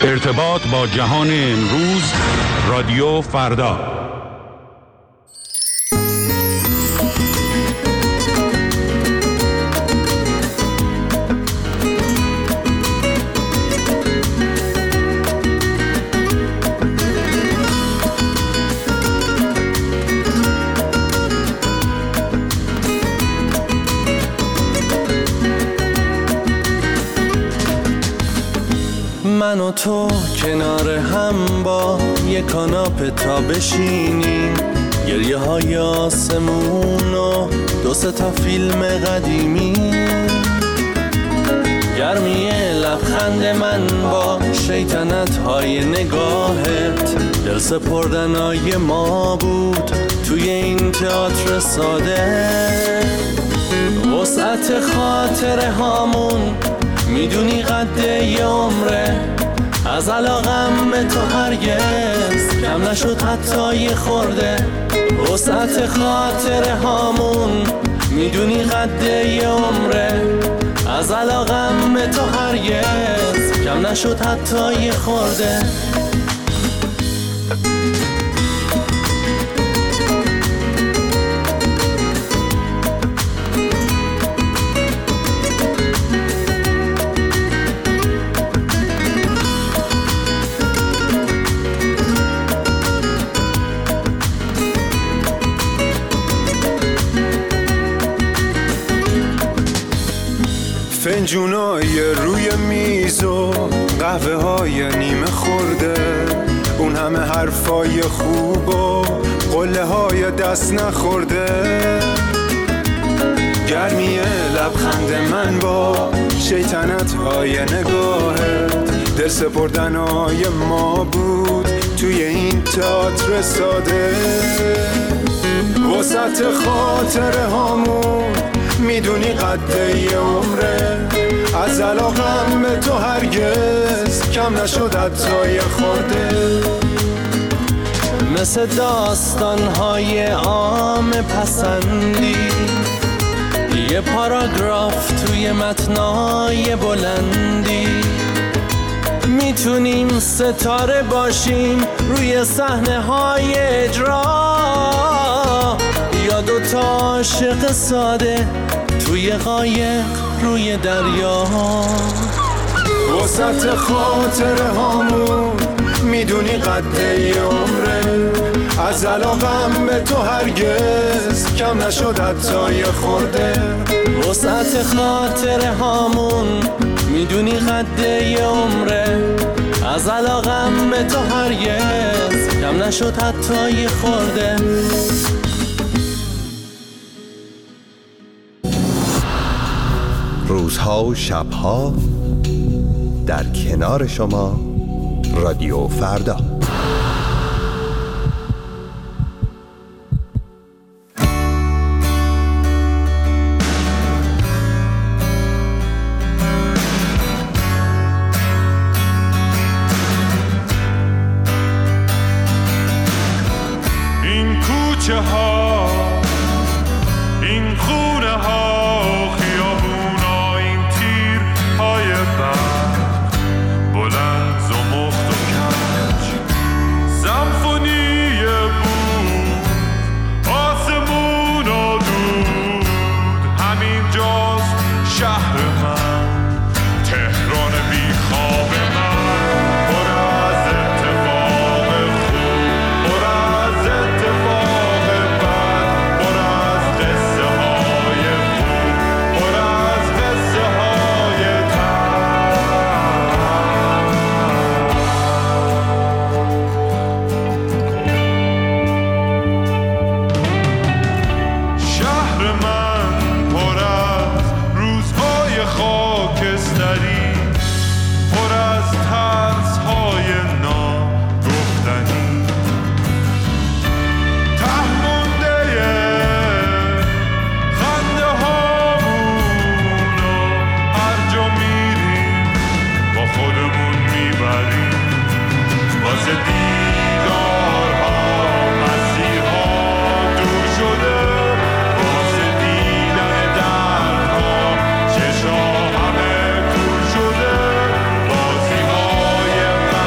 ارتباط با جهان امروز، رادیو فردا. من و تو کنار هم با یک کاناپه تا بشینیم، گریه های آسمون و 2-3 تا فیلم قدیمی، گرمی لبخند من با شیطنت های نگاهت، دل سپردنای ما بود توی این تئاتر ساده. وسعت خاطره هامون میدونی قد یه عمره، از علاقم به تو هرگز کم نشد حتی یه خورده. وسعت خاطره هامون میدونی قد یه عمره، از علاقم به تو هرگز کم نشد حتی یه خورده. فنجونای روی میز و قهوه های نیمه خورده، اون همه حرفای خوب و قله های دست نخورده، گرمی لبخند من با شیطنت های نگاهت، دل سپردنای ما بود توی این تئاتر ساده. وسط خاطره هامون میدونی قد یه عمره، از علاقم به تو هرگز کم نشد حتی یه خورده. مثل داستان‌های عام پسندی، یه پاراگراف توی متنای بلندی، میتونیم ستاره باشیم روی صحنه‌های اجرا، یا 2 تا عاشق ساده توی قایق روی دریا. وسط خاطره هامون میدونی قد یه عمره، از علاقم به تو هرگز کم نشد حتی یه خورده. وسط خاطره هامون میدونی قد یه عمره، از علاقم به تو هرگز کم نشد حتی یه خورده. روزها و شبها در کنار شما، رادیو فردا. این کوچه ها، این خونه ها، بلند زمخت و کج، سمفونی بود آسمون و دود. همین جاست شهر من، تهران بی خواب من، پر از اتفاق خوب، پر از اتفاق بد، پر از قصه های خوب، پر از قصه های شهر من پر از روزهای خاکستری، پر از ترس‌های ناگفتنی، ته مونده خنده هامون و هر جا میریم با خودمون میبریم، واسه دیدارها مسیرها دور شده، واسه دیدن دردها چشا همه کور شده، بازی‌های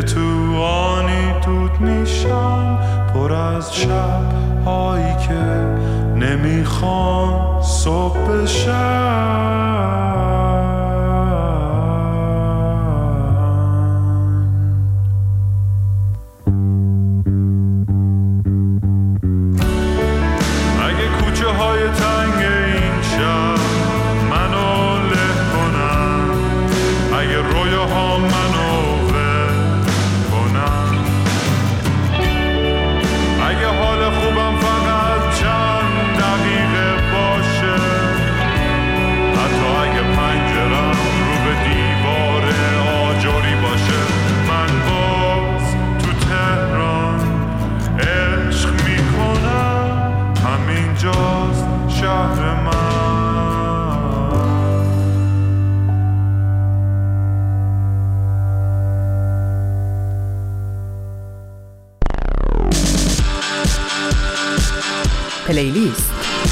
تو آنی دود میشم پر از شب هایی که نمیخوام صبح بشم. پلیلیست.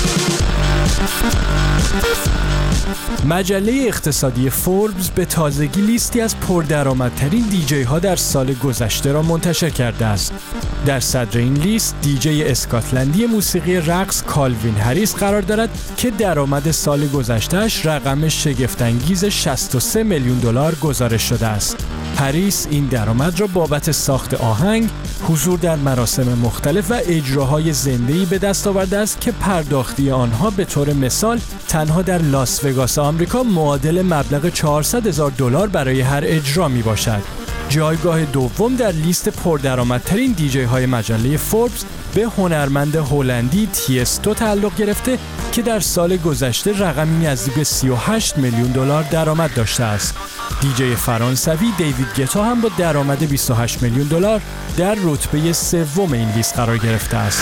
مجله اقتصادی فوربس به تازگی لیستی از پردرآمدترین دیجی ها در سال گذشته را منتشر کرده است. در صدر این لیست دیجی اسکاتلندی موسیقی رقص کالوین هریس قرار دارد که درآمد سال گذشته‌اش رقم شگفت‌انگیز 63 میلیون دلار گزارش شده است. هریس این درآمد را بابت ساخت آهنگ، حضور در مراسم مختلف و اجراهای زنده‌ای به دست آورده است که پرداختی آنها به طور مثال تنها در لاس وگاس آمریکا معادل مبلغ $400,000 برای هر اجرا می باشد. جایگاه دوم در لیست پردرآمدترین دیجی های مجله فوربس به هنرمند هلندی تیستو تعلق گرفته که در سال گذشته رقمی نزدیک به 38 میلیون دلار درآمد داشته است. دیجی فرانسوی دیوید گتا هم با درآمد 28 میلیون دلار در رتبه سوم این لیست قرار گرفته است.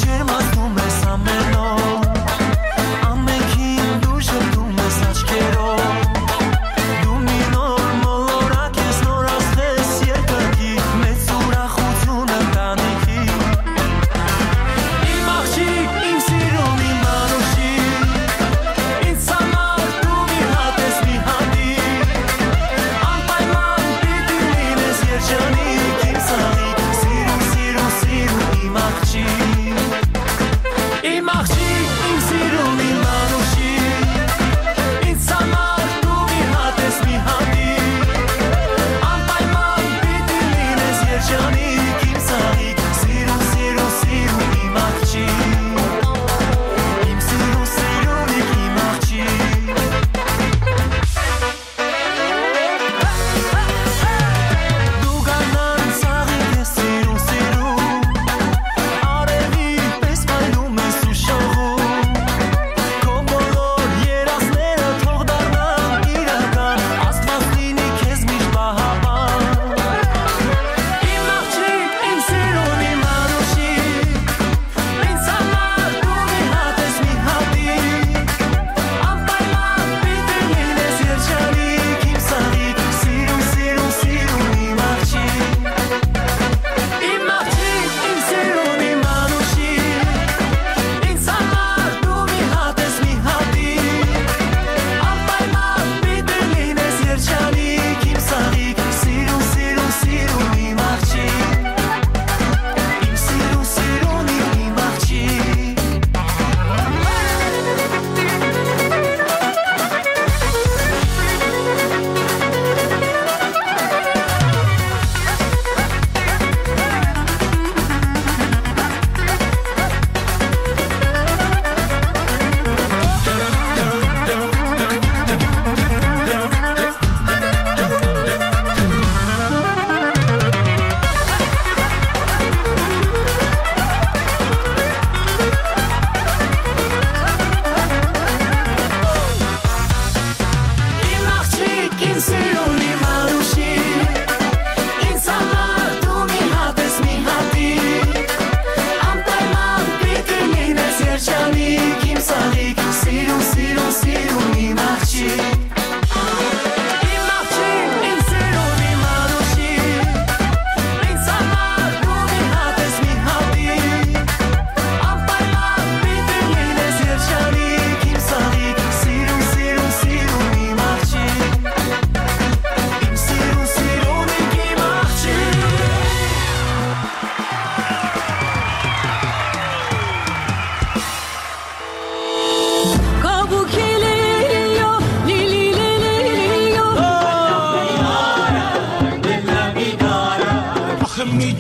Quiero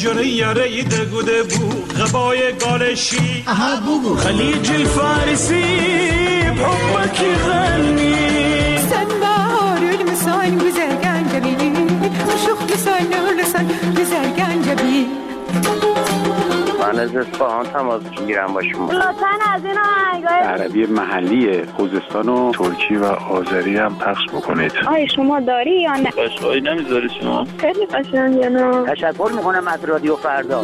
جنه یاره دگوده بو غبای گالشی خلیج الفارسي بحبك يغني سنبار المسان güzel جبي عشق لسان لسان güzel جبي من از اصفهان تماس میگیرم با شما. لطفاً از این آهنگای عربی محلی خوزستان و ترکی و آذری هم پخش بکنید. آیا شما داری یا نه؟ قشقایی نمیذاری شما؟ خیلی قشنگه نه؟ تشکر میکنم از رادیو فردا.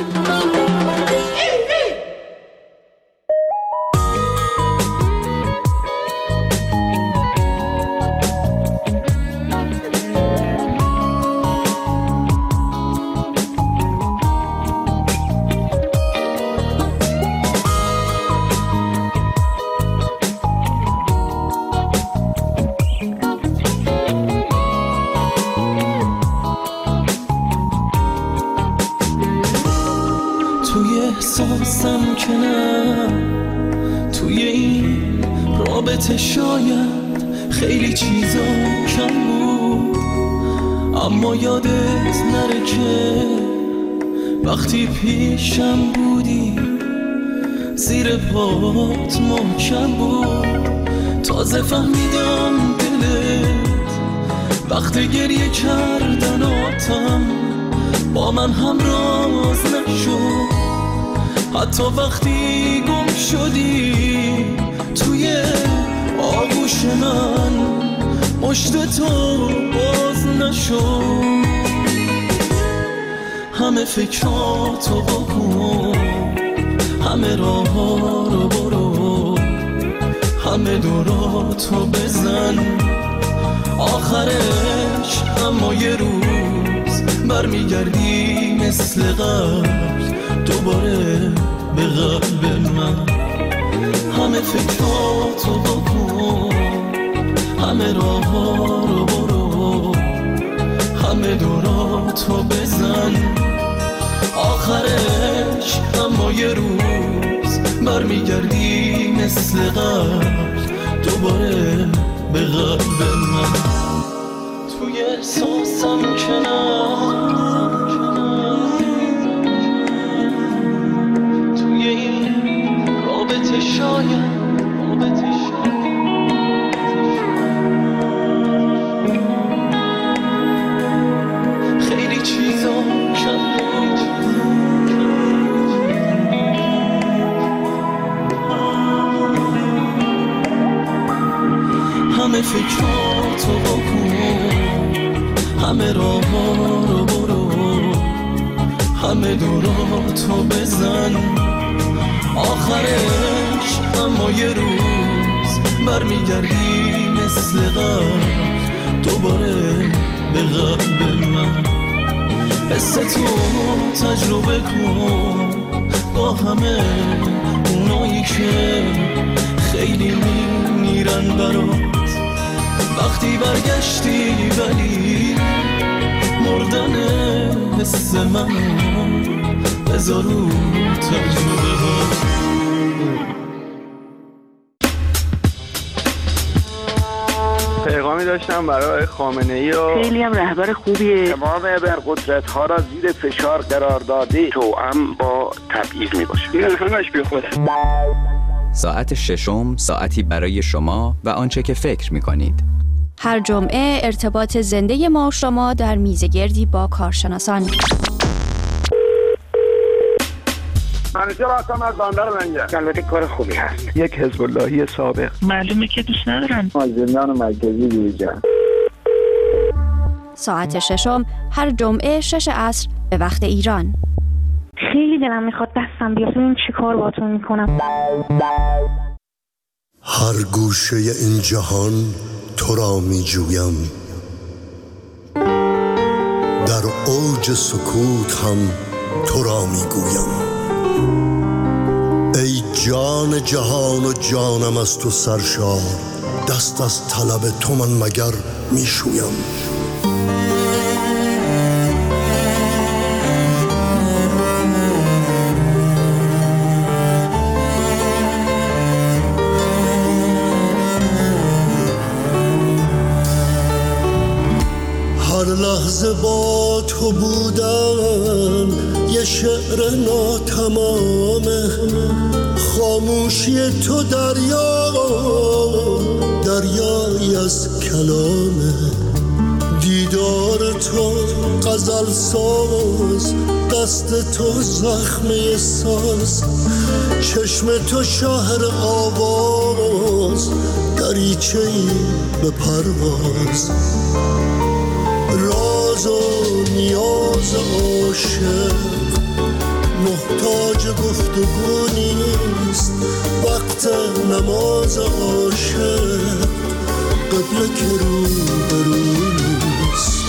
احساسم که نه توی این رابطه شاید خیلی چیزا کم بود، اما یادت نره که وقتی پیشم بودی زیر پات محکم بود. تازه فهمیدم دلت وقت گریه کردناتم با من همراز نشد، حتی وقتی گم شدی توی آغوش من مشت تو باز نشد. همه فکراتو بکن، همه راه ها رو برو، همه دوراتو بزن، آخرش اما یه روز برمیگردی مثل قبل دوباره به قلب من. همه فکراتو بکن، همه راه ها رو برو، همه دوراتو بزن، آخرش اما یه روز برمیگردی مثل قبل دوباره به قلب من. توی احساسم که توی این رابطه شاید خیلی چیزا کم همه فکراتو بکن، همه راه ها رو برو، همه دوراتو بزن، آخرش اما یه روز برمیگردی مثل قبل دوباره به قلب من. حس تو تجربه کن با همه اونایی که خیلی میمیرن برات، وقتی برگشتی ولی مردن حس منو بذار رو تجربه ها. پیغامی داشتم برای خامنه‌ای و خیلی هم رهبر خوبیه، تمام ابرقدرت ها را زیر فشار قرار داده، توأم با تبعیض می باشه. این همش بی خوده. ساعت ششم ساعتی برای شما و آنچه که فکر می کنید. هر جمعه ارتباط زنده ما و شما در میزگردی با کارشناسان. منیجر هستم از بندر منجر. البته کار خوبی هست. یک حزب اللهی سابق. معلومه که دوست ندارن. از زندان مرکزی بیرون. ساعت ششم هر جمعه 6 عصر به وقت ایران. خیلی دلم میخواد دستم بیاد ببین چی کار باهاتون میکنم. هر گوشه این جهان تو را می جویم، در اوج سکوت هم تو را می گویم. ای جان جهان و جانم از تو سرشار، دست از طلب تو من مگر می شویم. هر لحظه با تو بودم یه شعر ناتمامه، خاموشی تو دریایی از کلامه، دیدار تو غزل ساز، دست تو زخمه ساز، چشم تو شهر آواز، دریچه‌ای به پرواز، راز و نیاز عاشق محتاج گفتگو نیست، وقت نماز عاشق قبله که رو برو نیست.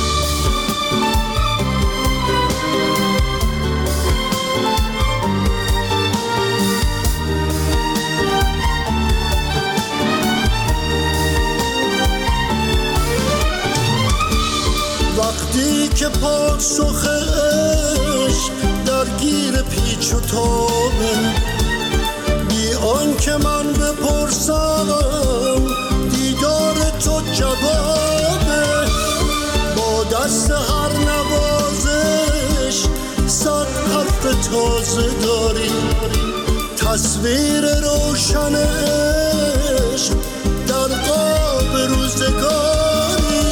وقتی که پاسخ عشق درگیر پیچ و تابه، بی آن که من بپرسم دیدار تو جوابه، با دست هر نوازش 100 حرف تازه داری، تصویر روشن عشق در قاب روزگاری،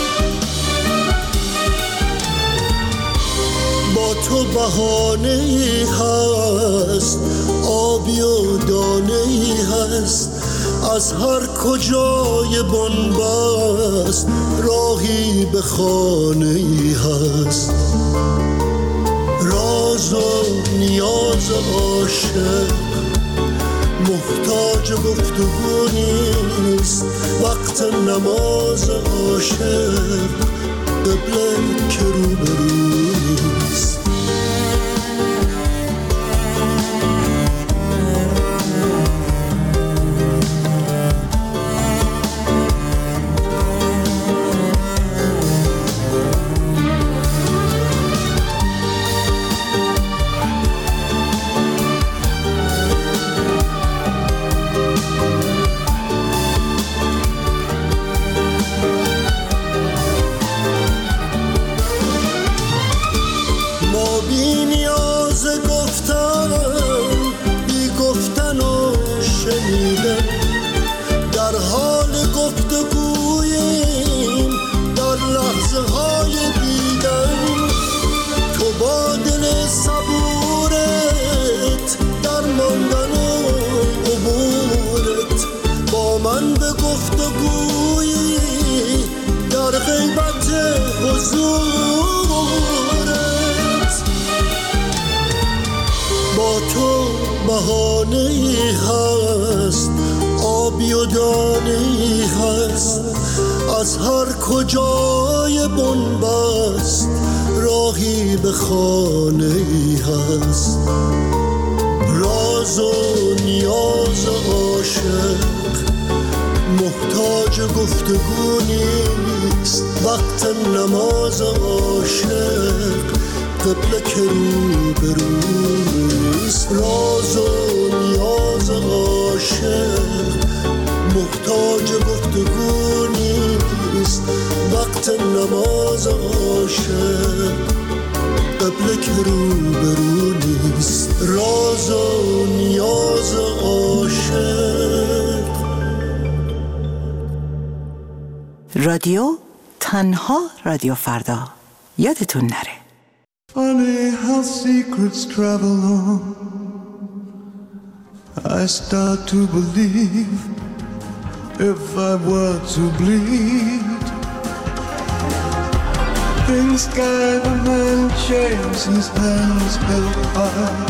با تو بهانه‌ای هست، آبی و دانه‌ای هست، از هر کجای بنبست راهی به خانه‌ای هست، راز و نیاز عاشق محتاج گفتگو نیست، وقت نماز عاشق قبله که روبرو نیست. در حال گفتگوییم، در لحظه های دیدن، تو با دل صبورت در ماندن و عبورت، با من به گفتگویی در غیبت حضورت، با تو بهانه‌ای هست، آبی و دانه‌ای هست، از هر کجای بنبست راهی به خانه‌ای هست، راز و نیاز عاشق محتاج گفتگو نیست، وقت نماز عاشق قبله که روبرو نیست، راز و نیاز عاشق محتاج گفتگو نیست، وقت نماز عاشق قبله که روبرو نیست، راز و نیاز عاشق. رادیو تنها رادیو فردا، یادتون نره. Funny how secrets travel on. I start to believe if I were to bleed, things guide a man, chains his hands held high,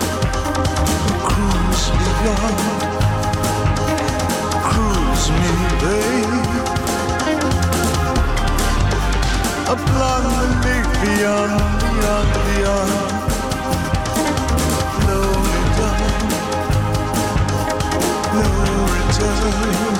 cruise beyond, cruise me, babe, a blonde beneath beyond, beyond, beyond. No return, no return.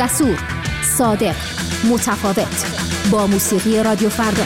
جسور، صادق، متفاوت. با موسیقی رادیو فردا.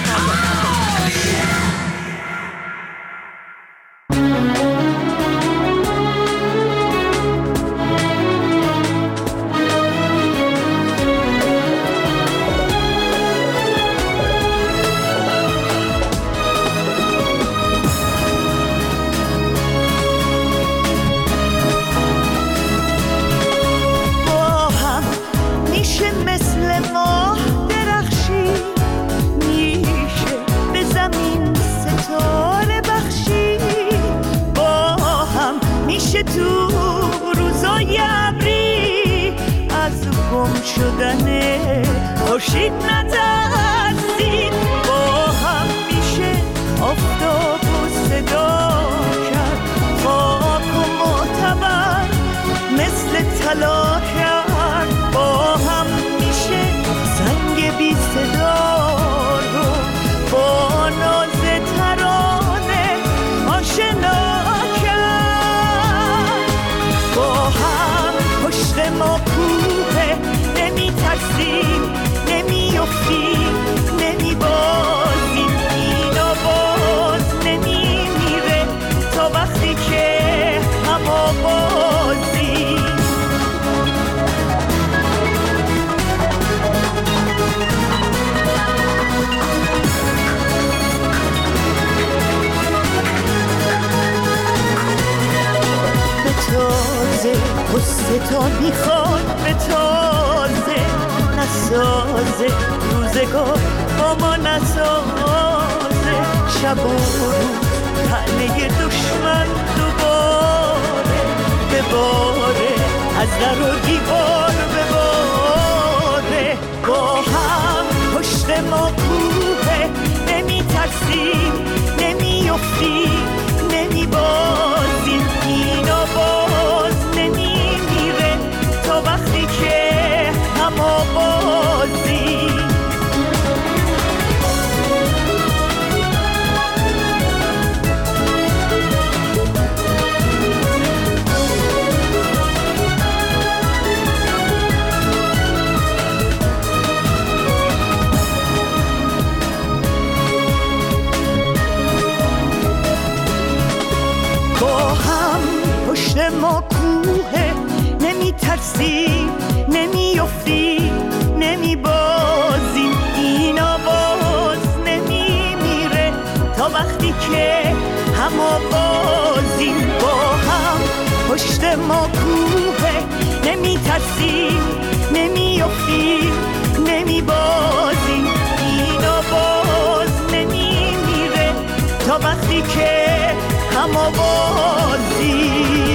خورشید نترسید، با هم میشه آفتاب و صدا کرد، خاک و معتبر مثل طلا کرد، با هم میشه سنگ بی صدا رو با ناز ترانه آشنا کرد. با هم پشت ما کوه، نمی ترسیم، نمی افتیم، نمی بازیم، اینا باز نمی میره تا وقتی که هم آوازیم. به تازه قصه تا میخواد، به تازه نسازه روزگار با ما نسازه، شب و روز تنه دشمن دوباره بباره، از در و دیوار بباره. با هم پشت ما کوه، نمی ترسیم، نمی افتیم، نمی بازیم، اینا باز نمی میره تا وقتی که هم آوازیم. با هم پشت ما کوه، نمی ترسیم، نمی افتیم، نمی بازیم، اینا باز نمی میره تا وقتی که هم آوازیم. با هم پشت ما کوه، نمی ترسیم، نمی افتیم، نمی بازیم، اینا باز نمی میره تا وقتی که هم آوازیم.